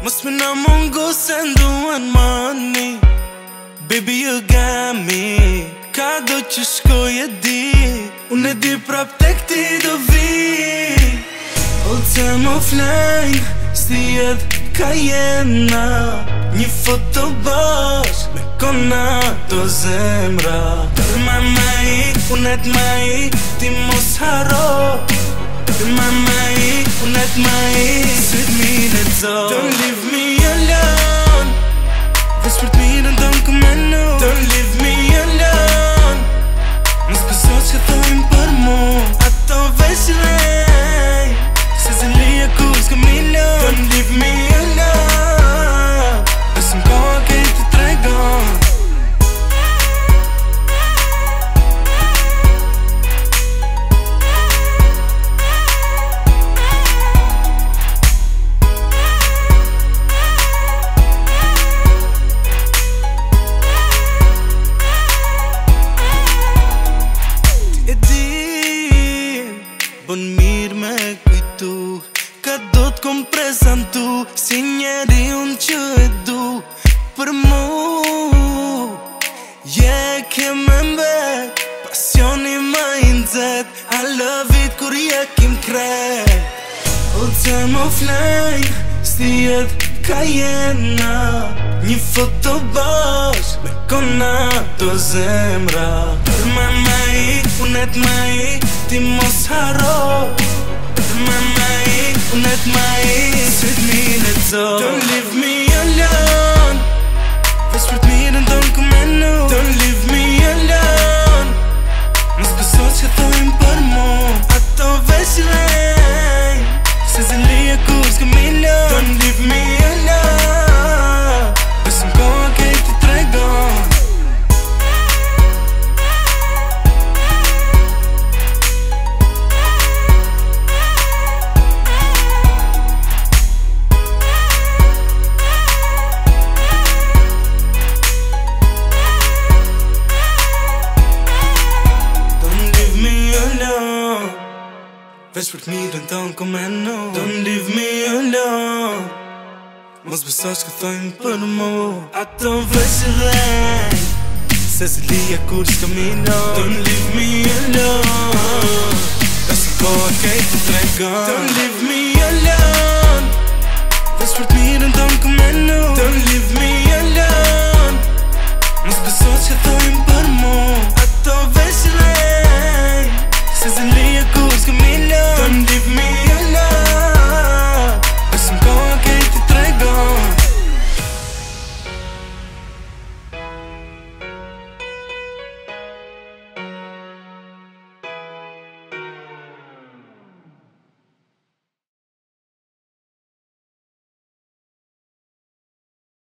Mos me na mungu se nduan mani. Baby you got me. Ka do që shkoj e di. Unë e di prap tek ti do vi. Olce më flejnë, si edhe ka jena. Një foto bash, me kona do zemra. Tërma ma i, unë et ma i, ti mos haro. Tërma ma i, unë et ma i, syt mine to. Don't leave me alone. Veç për t'mirën tonë këmenu. Don't leave me alone. Mos pëso që thojnë për mu. Ato veç rej, se zëllia kur s'ka milo. Don't leave me alone. Besëm koha kej të tregon. Bon mirë me kujtu, ka do t'kom prezentu, si njeri unë që e du. Për mu, ke me mbet, pasioni ma i nxet. I love it kur kim kret. Olce më flejnë, si edhe ka jena. Një foto bash, me kona do zemra. Tërma ma i, unë et ma i, ti mos haro. Tërma ma i, unë et ma i, syt mine to. Don't leave me alone. Veç për t'mirën tonë këmenu. Don't leave me alone. Mos pëso që thojnë për mu. Ato veç rej, se zëllia kur s'ka milo. Don't leave me alone. Besëm koha kej të tregon. Veç për t'mirën tonë komenu. Don't leave me alone. Mos beso që thojnë për mu. Ato veç rej, se zëllia kur s'ka milo. Don't leave me alone. Besëm koha kej të tregon. Don't leave me alone.